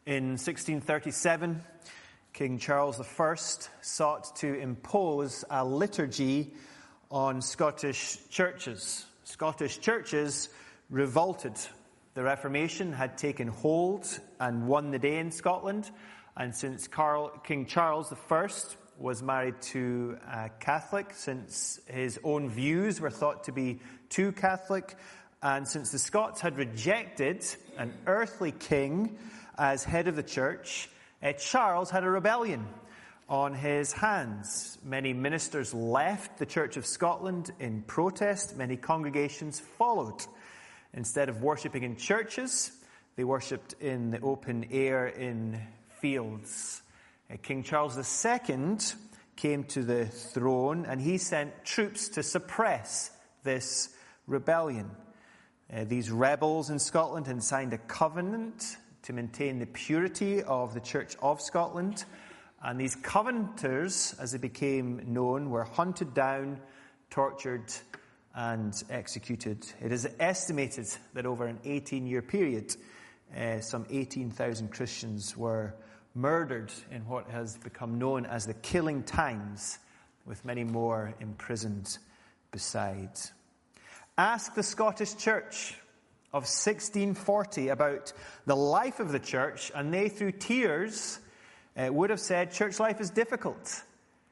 In 1637, King Charles I sought to impose a liturgy on Scottish churches. Scottish churches revolted. The Reformation had taken hold and won the day in Scotland, and since King Charles I was married to a Catholic, since his own views were thought to be too Catholic, and since the Scots had rejected an earthly king as head of the church, Charles had a rebellion on his hands. Many ministers left the Church of Scotland in protest. Many congregations followed. Instead of worshipping in churches, they worshipped in the open air in fields. King Charles II came to the throne, and he sent troops to suppress this rebellion. These rebels in Scotland had signed a covenant to maintain the purity of the Church of Scotland. And these Covenanters, as they became known, were hunted down, tortured, and executed. It is estimated that over an 18-year period, some 18,000 Christians were murdered in what has become known as the Killing Times, with many more imprisoned besides. Ask the Scottish Church of 1640 about the life of the church, and they, through tears, would have said church life is difficult.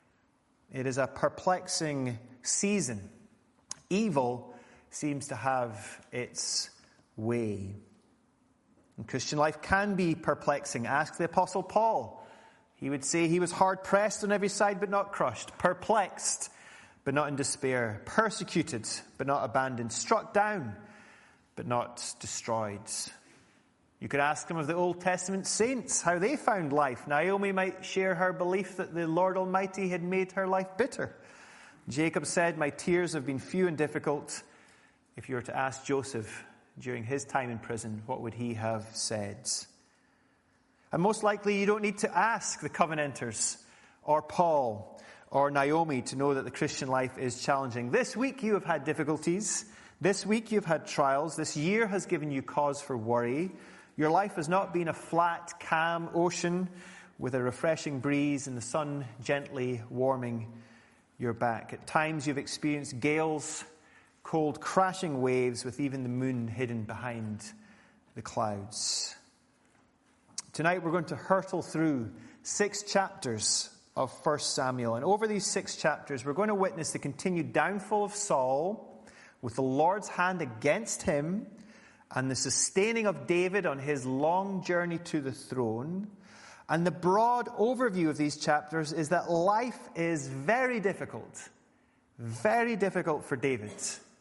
It is a perplexing season. Evil seems to have its way. And Christian life can be perplexing. Ask the Apostle Paul. He would say he was hard-pressed on every side but not crushed, perplexed but not in despair, persecuted but not abandoned, struck down but not destroyed. You could ask him of the Old Testament saints, how they found life. Naomi might share her belief that the Lord Almighty had made her life bitter. Jacob said, "My tears have been few and difficult." If you were to ask Joseph during his time in prison, what would he have said? And most likely you don't need to ask the Covenanters or Paul or Naomi to know that the Christian life is challenging. This week you have had difficulties. This week you've had trials. This year has given you cause for worry. Your life has not been a flat, calm ocean with a refreshing breeze and the sun gently warming your back. At times you've experienced gales, cold, crashing waves with even the moon hidden behind the clouds. Tonight we're going to hurtle through 6 chapters of 1 Samuel. And over these 6 chapters, we're going to witness the continued downfall of Saul, with the Lord's hand against him, and the sustaining of David on his long journey to the throne. And the broad overview of these chapters is that life is very difficult for David.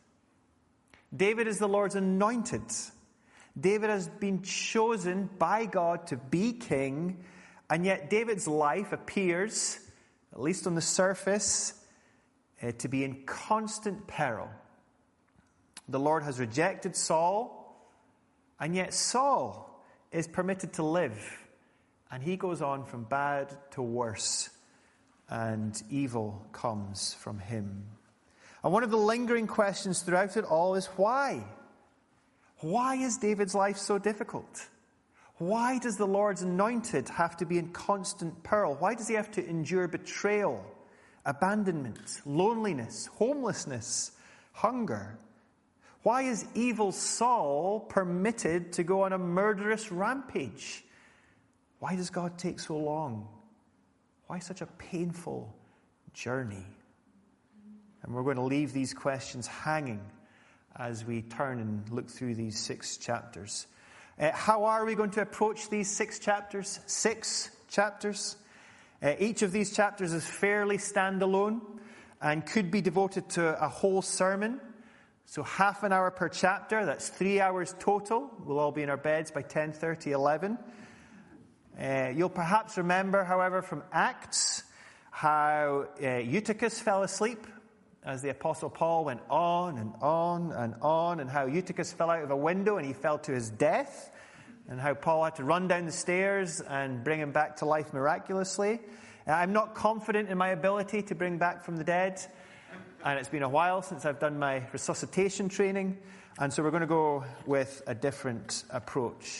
David is the Lord's anointed. David has been chosen by God to be king, and yet David's life appears, at least on the surface, to be in constant peril. The Lord has rejected Saul, and yet Saul is permitted to live, and he goes on from bad to worse, and evil comes from him. And one of the lingering questions throughout it all is why? Why is David's life so difficult? Why does the Lord's anointed have to be in constant peril? Why does he have to endure betrayal, abandonment, loneliness, homelessness, hunger? Why is evil Saul permitted to go on a murderous rampage? Why does God take so long? Why such a painful journey? And we're going to leave these questions hanging as we turn and look through these 6 chapters. How are we going to approach these 6 chapters? 6 chapters. Each of these chapters is fairly standalone and could be devoted to a whole sermon. So half an hour per chapter, that's 3 hours total. We'll all be in our beds by 10:30, 11. You'll perhaps remember, however, from Acts, how Eutychus fell asleep as the Apostle Paul went on and on and on, and how Eutychus fell out of a window and he fell to his death, and how Paul had to run down the stairs and bring him back to life miraculously. I'm not confident in my ability to bring back from the dead, and it's been a while since I've done my resuscitation training, and so we're going to go with a different approach.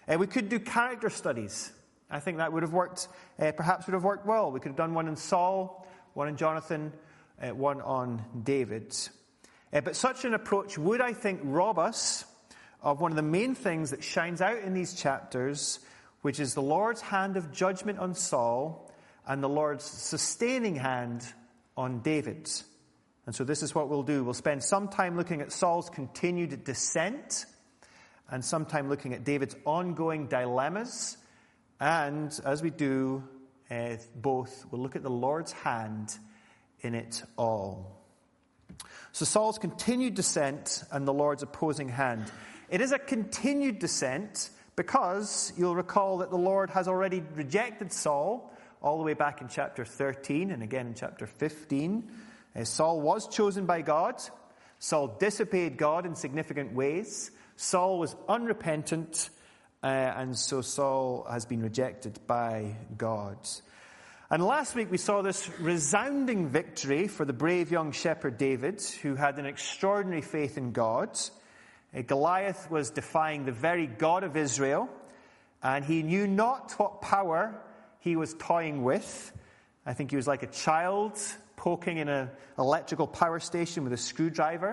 We could do character studies. I think that would have worked, perhaps would have worked well. We could have done one on Saul, one on Jonathan, one on David. But such an approach would, I think, rob us of one of the main things that shines out in these chapters, which is the Lord's hand of judgment on Saul and the Lord's sustaining hand on David. And so this is what we'll do. We'll spend some time looking at Saul's continued descent and some time looking at David's ongoing dilemmas. And as we do both, we'll look at the Lord's hand in it all. So Saul's continued descent and the Lord's opposing hand. It is a continued descent because you'll recall that the Lord has already rejected Saul all the way back in chapter 13 and again in chapter 15. Saul was chosen by God. Saul disobeyed God in significant ways. Saul was unrepentant, and so Saul has been rejected by God. And last week we saw this resounding victory for the brave young shepherd David, who had an extraordinary faith in God. Goliath was defying the very God of Israel, and he knew not what power he was toying with. I think he was like a child poking in an electrical power station with a screwdriver.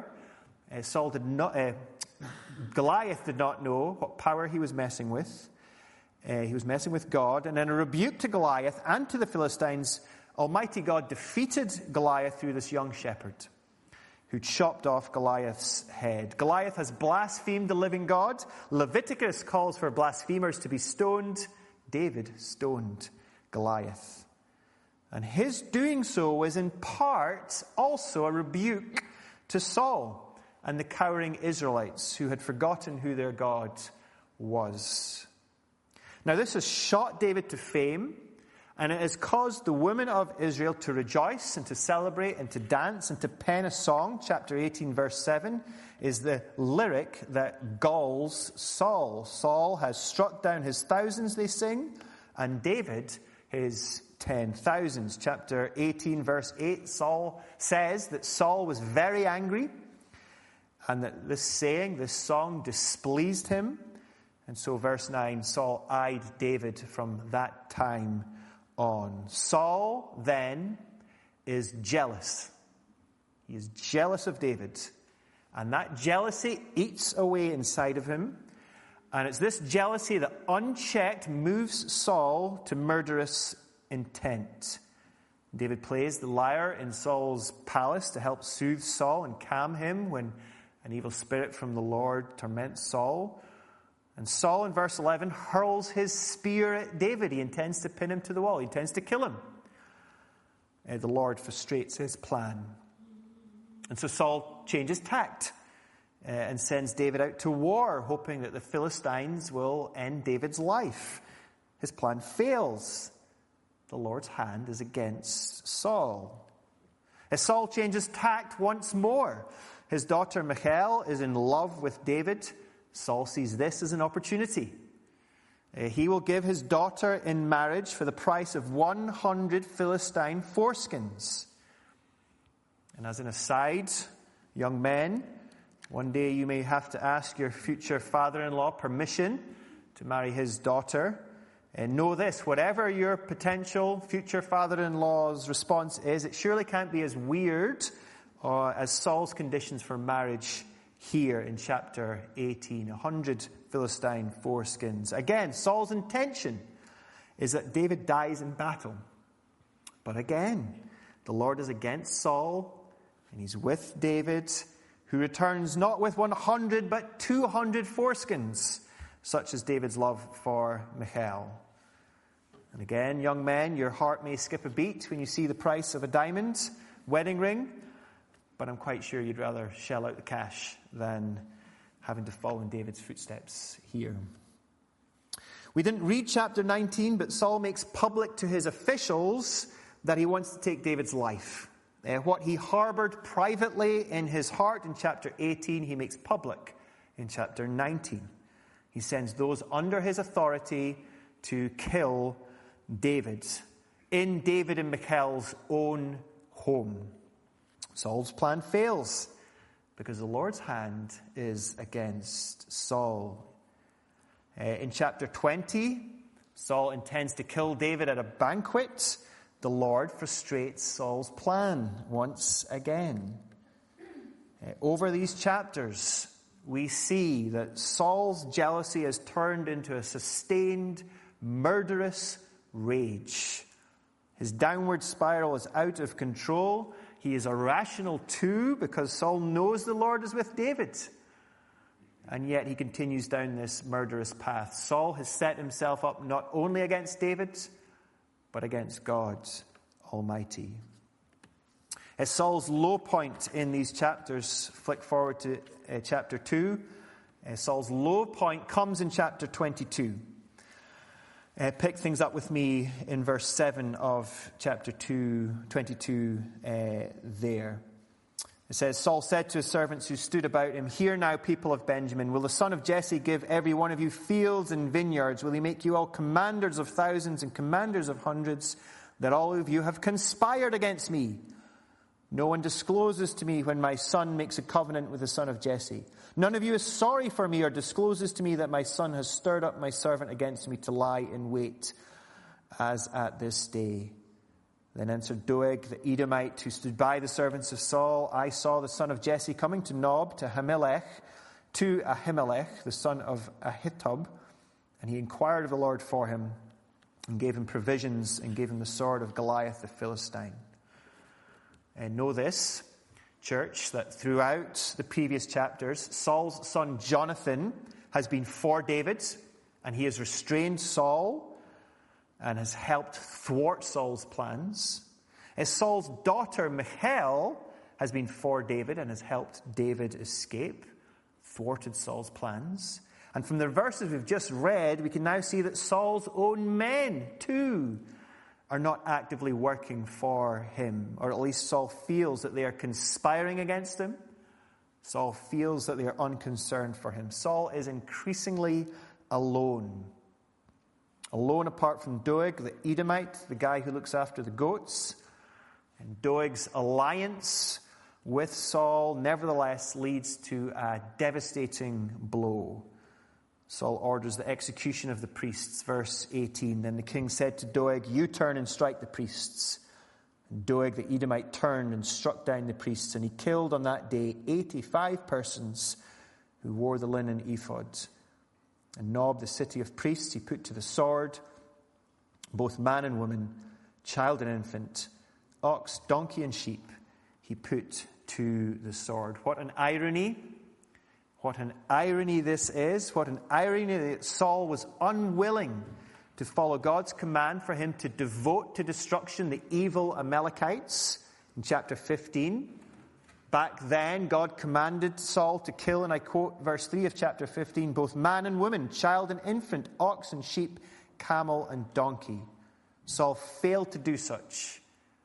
Goliath did not know what power he was messing with. He was messing with God. And in a rebuke to Goliath and to the Philistines, Almighty God defeated Goliath through this young shepherd who chopped off Goliath's head. Goliath has blasphemed the living God. Leviticus calls for blasphemers to be stoned. David stoned Goliath. And his doing so was in part also a rebuke to Saul and the cowering Israelites who had forgotten who their God was. Now this has shot David to fame, and it has caused the women of Israel to rejoice and to celebrate and to dance and to pen a song. Chapter 18, verse 7 is the lyric that galls Saul. Saul has struck down his thousands, they sing, and David his 10,000s. Chapter 18, verse 8, Saul says that Saul was very angry and that this song displeased him. And so verse 9, Saul eyed David from that time on. Saul then is jealous. He is jealous of David. And that jealousy eats away inside of him. And it's this jealousy that unchecked moves Saul to murderous intent. David plays the lyre in Saul's palace to help soothe Saul and calm him when an evil spirit from the Lord torments Saul. And Saul, in verse 11, hurls his spear at David. He intends to pin him to the wall. He intends to kill him. The Lord frustrates his plan. And so Saul changes tact and sends David out to war, hoping that the Philistines will end David's life. His plan fails. The Lord's hand is against Saul. As Saul changes tact once more, his daughter Michal is in love with David. Saul sees this as an opportunity. He will give his daughter in marriage for the price of 100 Philistine foreskins. And as an aside, young men, one day you may have to ask your future father-in-law permission to marry his daughter. And know this, whatever your potential future father-in-law's response is, it surely can't be as weird as Saul's conditions for marriage here in chapter 18, 100 Philistine foreskins. Again, Saul's intention is that David dies in battle. But again, the Lord is against Saul, and he's with David, who returns not with 100, but 200 foreskins, such as David's love for Michal. And again, young men, your heart may skip a beat when you see the price of a diamond wedding ring, but I'm quite sure you'd rather shell out the cash than having to follow in David's footsteps here. We didn't read chapter 19, but Saul makes public to his officials that he wants to take David's life. What he harbored privately in his heart in chapter 18, he makes public in chapter 19. He sends those under his authority to kill David in David and Michal's own home. Saul's plan fails because the Lord's hand is against Saul. In chapter 20, Saul intends to kill David at a banquet. The Lord frustrates Saul's plan once again. Over these chapters, we see that Saul's jealousy has turned into a sustained, murderous rage. His downward spiral is out of control. He is irrational too, because Saul knows the Lord is with David. And yet he continues down this murderous path. Saul has set himself up not only against David, but against God Almighty. As Saul's low point in these chapters, flick forward to chapter 2. Saul's low point comes in chapter 22. Pick things up with me in verse 7 of chapter 22 there. It says, Saul said to his servants who stood about him, "Hear now, people of Benjamin, will the son of Jesse give every one of you fields and vineyards? Will he make you all commanders of thousands and commanders of hundreds, that all of you have conspired against me? No one discloses to me when my son makes a covenant with the son of Jesse. None of you is sorry for me or discloses to me that my son has stirred up my servant against me to lie in wait, as at this day." Then answered Doeg the Edomite, who stood by the servants of Saul, "I saw the son of Jesse coming to Nob, to Ahimelech, the son of Ahitub, and he inquired of the Lord for him, and gave him provisions, and gave him the sword of Goliath the Philistine." And know this, church, that throughout the previous chapters, Saul's son Jonathan has been for David, and he has restrained Saul and has helped thwart Saul's plans. As Saul's daughter Michal has been for David and has helped David escape, thwarted Saul's plans. And from the verses we've just read, we can now see that Saul's own men, too, are not actively working for him, or at least Saul feels that they are conspiring against him. Saul feels that they are unconcerned for him. Saul is increasingly alone. Alone apart from Doeg, the Edomite, the guy who looks after the goats. And Doeg's alliance with Saul nevertheless leads to a devastating blow. Saul orders the execution of the priests. Verse 18, "Then the king said to Doeg, 'You turn and strike the priests.' And Doeg the Edomite turned and struck down the priests, and he killed on that day 85 persons who wore the linen ephod. And Nob, the city of priests, he put to the sword, both man and woman, child and infant, ox, donkey, and sheep, he put to the sword." What an irony. What an irony this is. What an irony that Saul was unwilling to follow God's command for him to devote to destruction the evil Amalekites in chapter 15. Back then, God commanded Saul to kill, and I quote verse 3 of chapter 15, "both man and woman, child and infant, ox and sheep, camel and donkey." Saul failed to do such.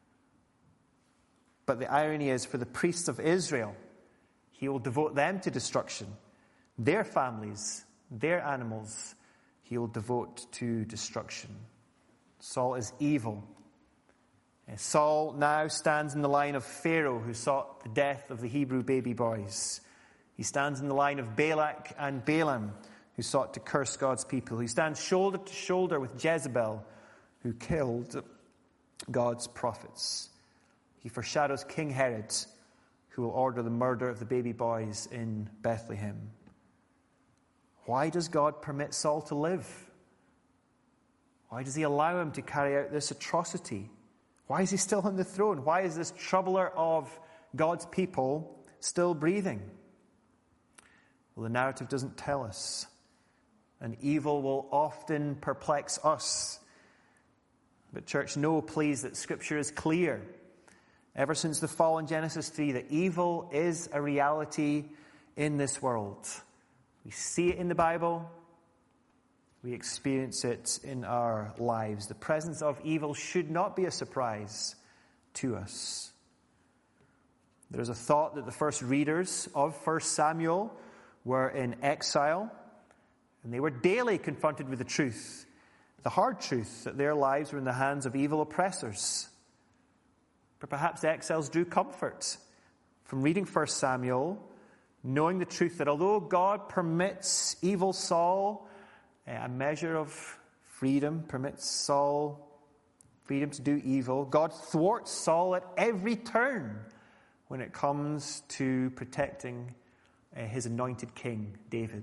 But the irony is, for the priests of Israel, he will devote them to destruction. Their families, their animals, he will devote to destruction. Saul is evil. Saul now stands in the line of Pharaoh, who sought the death of the Hebrew baby boys. He stands in the line of Balak and Balaam, who sought to curse God's people. He stands shoulder to shoulder with Jezebel, who killed God's prophets. He foreshadows King Herod, who will order the murder of the baby boys in Bethlehem. Why does God permit Saul to live? Why does he allow him to carry out this atrocity? Why is he still on the throne? Why is this troubler of God's people still breathing? Well, the narrative doesn't tell us. And evil will often perplex us. But church, know please that Scripture is clear. Ever since the fall in Genesis 3, that evil is a reality in this world. We see it in the Bible. We experience it in our lives. The presence of evil should not be a surprise to us. There is a thought that the first readers of 1 Samuel were in exile, and they were daily confronted with the truth, the hard truth, that their lives were in the hands of evil oppressors. But perhaps the exiles drew comfort from reading 1 Samuel, knowing the truth that although God permits evil Saul a measure of freedom, permits Saul freedom to do evil. God thwarts Saul at every turn when it comes to protecting his anointed king, David.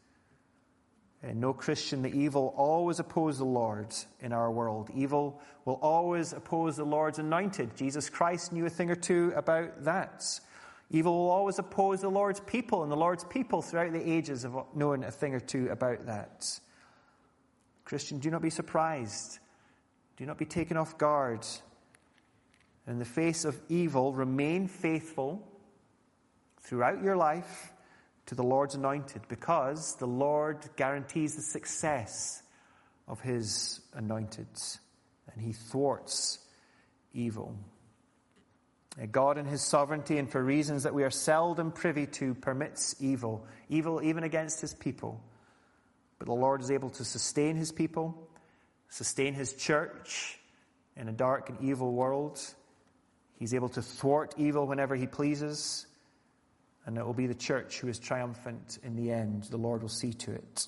No Christian, the evil always oppose the Lord in our world. Evil will always oppose the Lord's anointed. Jesus Christ knew a thing or two about that. Evil will always oppose the Lord's people, and the Lord's people throughout the ages have known a thing or two about that. Christian, do not be surprised. Do not be taken off guard. In the face of evil, remain faithful throughout your life to the Lord's anointed, because the Lord guarantees the success of his anointed, and he thwarts evil. God in his sovereignty, and for reasons that we are seldom privy to, permits evil even against his people. But the Lord is able to sustain his people, sustain his church in a dark and evil world. He's able to thwart evil whenever he pleases. And it will be the church who is triumphant in the end. The Lord will see to it.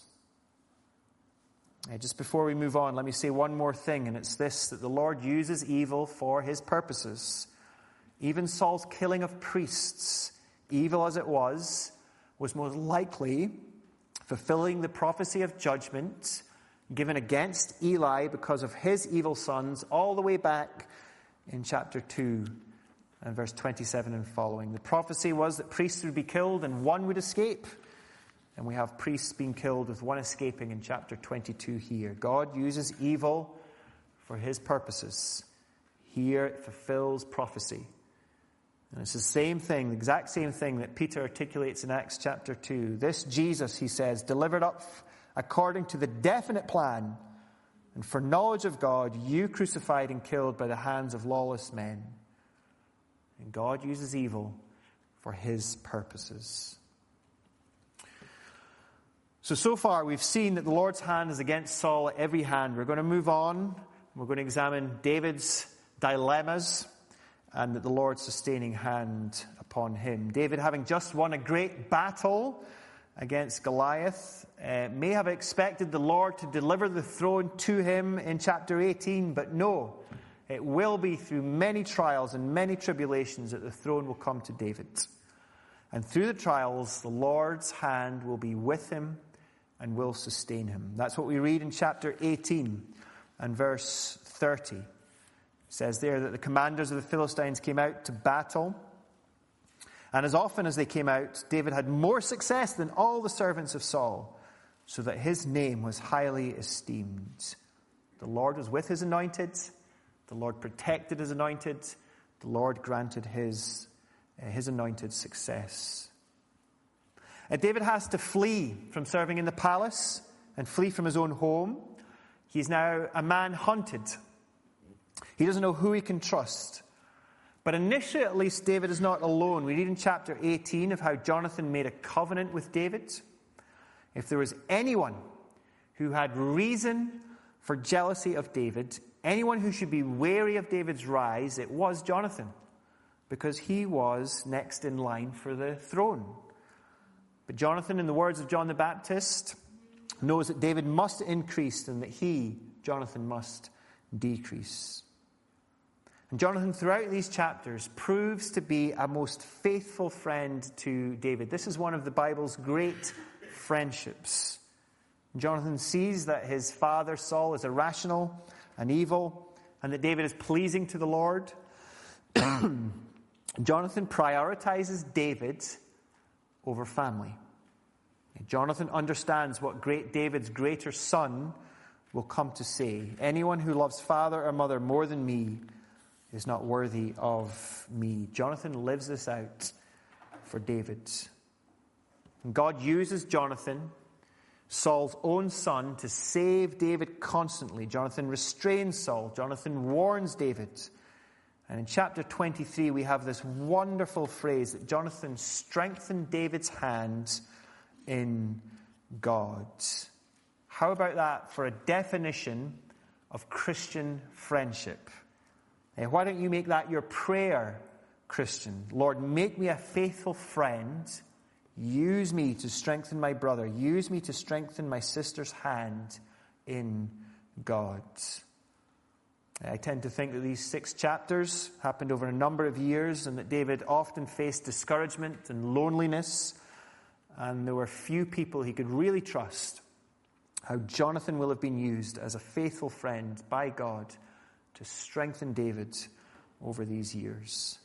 Just before we move on, let me say one more thing, and it's this, that the Lord uses evil for his purposes. Even Saul's killing of priests, evil as it was most likely fulfilling the prophecy of judgment given against Eli because of his evil sons all the way back in chapter 2. And verse 27 and following. The prophecy was that priests would be killed and one would escape. And we have priests being killed with one escaping in chapter 22 here. God uses evil for his purposes. Here it fulfills prophecy. And it's the same thing, the exact same thing that Peter articulates in Acts chapter 2. This Jesus, he says, delivered up according to the definite plan and for knowledge of God, you crucified and killed by the hands of lawless men. And God uses evil for his purposes. So far we've seen that the Lord's hand is against Saul at every hand. We're going to move on. We're going to examine David's dilemmas and that the Lord's sustaining hand upon him. David, having just won a great battle against Goliath, may have expected the Lord to deliver the throne to him in chapter 18, but no. It will be through many trials and many tribulations that the throne will come to David. And through the trials, the Lord's hand will be with him and will sustain him. That's what we read in chapter 18 and verse 30. It says there that the commanders of the Philistines came out to battle. And as often as they came out, David had more success than all the servants of Saul, so that his name was highly esteemed. The Lord was with his anointed. The Lord protected his anointed. The Lord granted his anointed success. David has to flee from serving in the palace and flee from his own home. He's now a man hunted. He doesn't know who he can trust. But initially, at least, David is not alone. We read in chapter 18 of how Jonathan made a covenant with David. If there was anyone who had reason for jealousy of David, anyone who should be wary of David's rise, it was Jonathan, because he was next in line for the throne. But Jonathan, in the words of John the Baptist, knows that David must increase and that he, Jonathan, must decrease. And Jonathan, throughout these chapters, proves to be a most faithful friend to David. This is one of the Bible's great friendships. Jonathan sees that his father Saul is irrational and evil, and that David is pleasing to the Lord. Jonathan prioritizes David over family. Jonathan understands what David's greater son will come to say. Anyone who loves father or mother more than me is not worthy of me. Jonathan lives this out for David. And God uses Jonathan, Saul's own son, to save David constantly. Jonathan restrains Saul. Jonathan warns David. And in chapter 23, we have this wonderful phrase that Jonathan strengthened David's hand in God. How about that for a definition of Christian friendship? Why don't you make that your prayer, Christian? Lord, make me a faithful friend Use me to strengthen my brother. Use me to strengthen my sister's hand in God. I tend to think that these 6 chapters happened over a number of years and that David often faced discouragement and loneliness, and there were few people he could really trust. How Jonathan will have been used as a faithful friend by God to strengthen David over these years.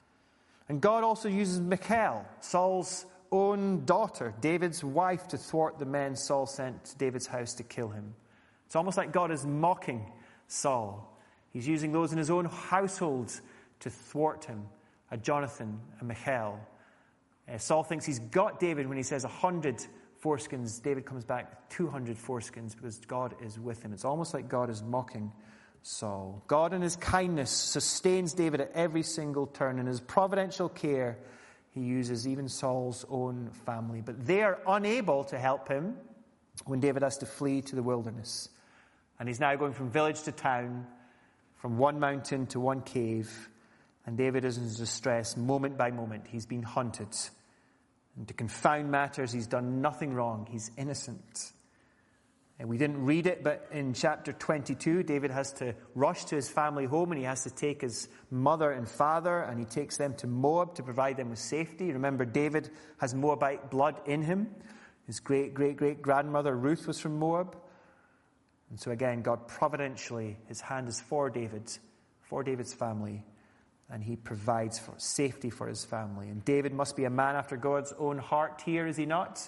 And God also uses Michal, Saul's own daughter, David's wife, to thwart the men Saul sent to David's house to kill him. It's almost like God is mocking Saul. He's using those in his own household to thwart him, a Jonathan, a Michal. Saul thinks he's got David when he says 100 foreskins. David comes back with 200 foreskins because God is with him. It's almost like God is mocking Saul. God in his kindness sustains David at every single turn. In his providential care, he uses even Saul's own family. But they are unable to help him when David has to flee to the wilderness. And he's now going from village to town, from one mountain to one cave. And David is in distress moment by moment. He's been hunted. And to confound matters, he's done nothing wrong. He's innocent. And we didn't read it, but in chapter 22, David has to rush to his family home, and he has to take his mother and father, and he takes them to Moab to provide them with safety. Remember, David has Moabite blood in him. His great-great-great-grandmother Ruth was from Moab. And so again, God providentially, his hand is for David's family, and he provides for safety for his family. And David must be a man after God's own heart here, is he not?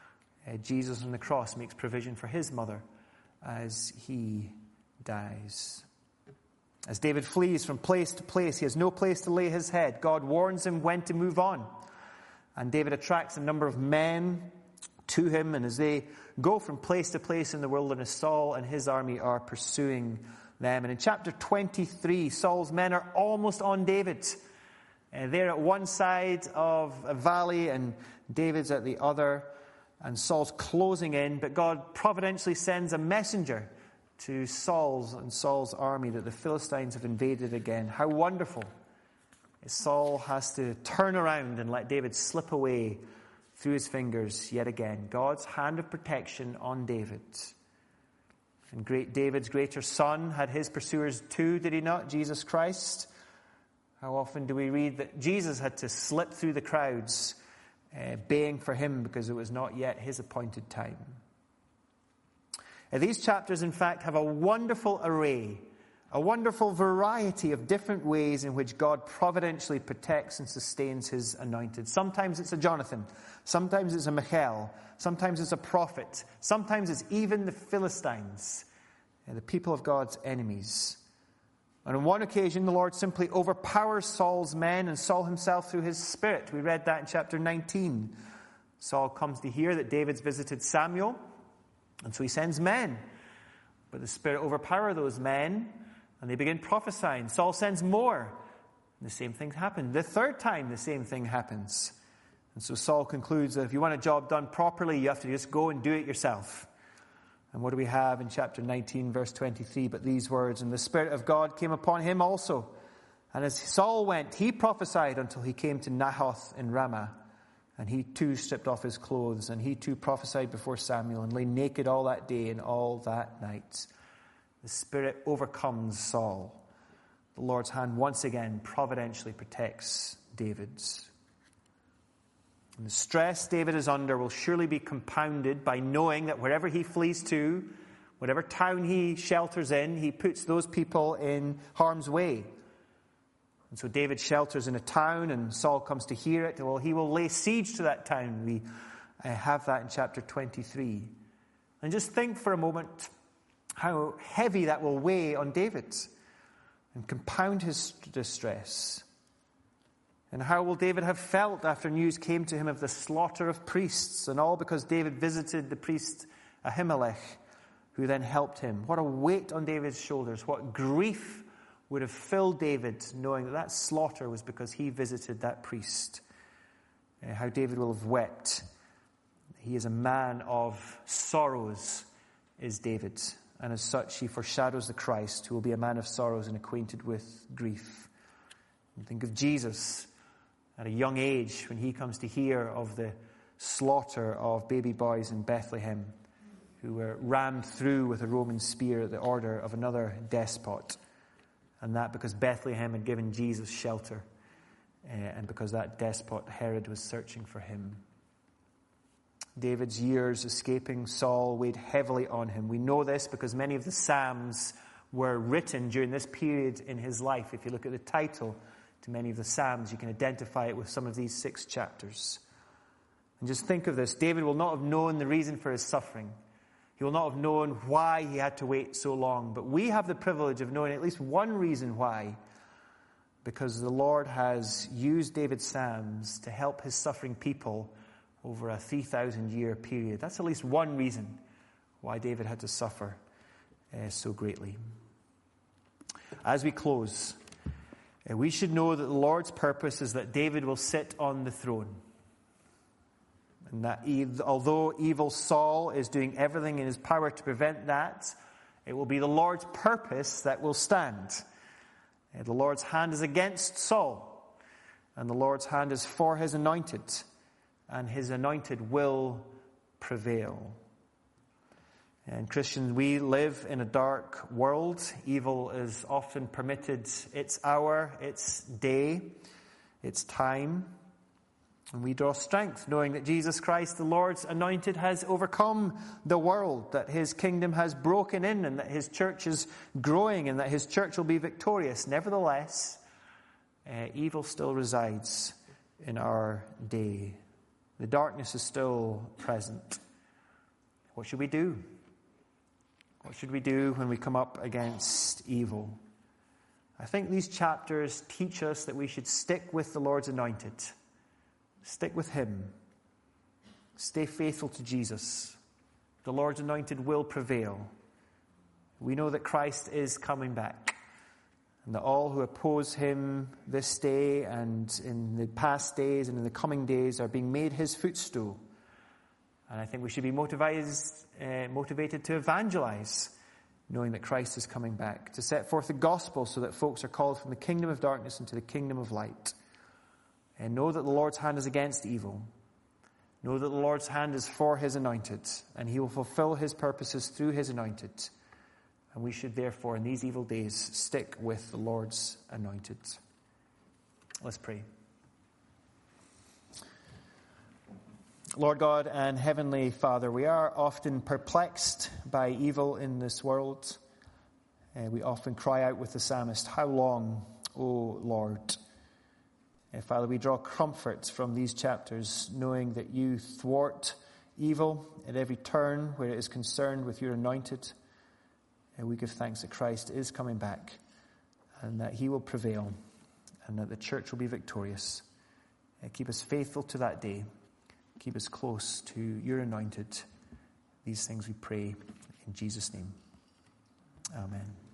Jesus on the cross makes provision for his mother as he dies. As David flees from place to place, he has no place to lay his head. God warns him when to move on. And David attracts a number of men to him, and as they go from place to place in the wilderness, Saul and his army are pursuing them. And in chapter 23, Saul's men are almost on David. They're at one side of a valley and David's at the other, and Saul's closing in, but God providentially sends a messenger to Saul's army that the Philistines have invaded again. How wonderful. Saul has to turn around and let David slip away through his fingers yet again. God's hand of protection on David. And David's greater son had his pursuers too, did he not? Jesus Christ. How often do we read that Jesus had to slip through the crowds, baying for him because it was not yet his appointed time? These chapters, in fact, have a wonderful array, a wonderful variety of different ways in which God providentially protects and sustains his anointed. Sometimes it's a Jonathan. Sometimes it's a Michal. Sometimes it's a prophet. Sometimes it's even the Philistines, the people of God's enemies. And on one occasion, the Lord simply overpowers Saul's men and Saul himself through his spirit. We read that in chapter 19. Saul comes to hear that David's visited Samuel, and so he sends men. But the Spirit overpowers those men, and they begin prophesying. Saul sends more, and the same thing happens. The third time, the same thing happens. And so Saul concludes that if you want a job done properly, you have to just go and do it yourself. And what do we have in chapter 19, verse 23? But these words, and the Spirit of God came upon him also. And as Saul went, he prophesied until he came to Nahath in Ramah. And he too stripped off his clothes, and he too prophesied before Samuel, and lay naked all that day and all that night. The Spirit overcomes Saul. The Lord's hand once again providentially protects David's. And the stress David is under will surely be compounded by knowing that wherever he flees to, whatever town he shelters in, he puts those people in harm's way. And so David shelters in a town, and Saul comes to hear it. Well, he will lay siege to that town. We have that in chapter 23. And just think for a moment how heavy that will weigh on David and compound his distress. And how will David have felt after news came to him of the slaughter of priests, and all because David visited the priest Ahimelech, who then helped him? What a weight on David's shoulders. What grief would have filled David knowing that that slaughter was because he visited that priest. How David will have wept. He is a man of sorrows, is David. And as such, he foreshadows the Christ, who will be a man of sorrows and acquainted with grief. And think of Jesus at a young age when he comes to hear of the slaughter of baby boys in Bethlehem who were rammed through with a Roman spear at the order of another despot. And that because Bethlehem had given Jesus shelter, and because that despot Herod was searching for him. David's years escaping Saul weighed heavily on him. We know this because many of the Psalms were written during this period in his life. If you look at the title to many of the Psalms, you can identify it with some of these 6 chapters. And just think of this. David will not have known the reason for his suffering. He will not have known why he had to wait so long. But we have the privilege of knowing at least one reason why. Because the Lord has used David's Psalms to help his suffering people over a 3,000-year period. That's at least one reason why David had to suffer so greatly. As we close, we should know that the Lord's purpose is that David will sit on the throne. And that although evil Saul is doing everything in his power to prevent that, it will be the Lord's purpose that will stand. The Lord's hand is against Saul, and the Lord's hand is for his anointed, and his anointed will prevail. And Christians, we live in a dark world. Evil is often permitted its hour, its day, its time. And we draw strength knowing that Jesus Christ, the Lord's anointed, has overcome the world, that his kingdom has broken in, and that his church is growing, and that his church will be victorious. Nevertheless, evil still resides in our day. The darkness is still present. What should we do? What should we do when we come up against evil? I think these chapters teach us that we should stick with the Lord's anointed. Stick with him. Stay faithful to Jesus. The Lord's anointed will prevail. We know that Christ is coming back, and that all who oppose him this day and in the past days and in the coming days are being made his footstool. And I think we should be motivated to evangelize, knowing that Christ is coming back, to set forth the gospel so that folks are called from the kingdom of darkness into the kingdom of light. And know that the Lord's hand is against evil. Know that the Lord's hand is for his anointed, and he will fulfill his purposes through his anointed. And we should therefore, in these evil days, stick with the Lord's anointed. Let's pray. Lord God and Heavenly Father, we are often perplexed by evil in this world. We often cry out with the psalmist, "How long, O Lord?" Father, we draw comfort from these chapters, knowing that you thwart evil at every turn where it is concerned with your anointed. And we give thanks that Christ is coming back, and that he will prevail, and that the church will be victorious. Keep us faithful to that day. Keep us close to your anointed. These things we pray in Jesus' name. Amen.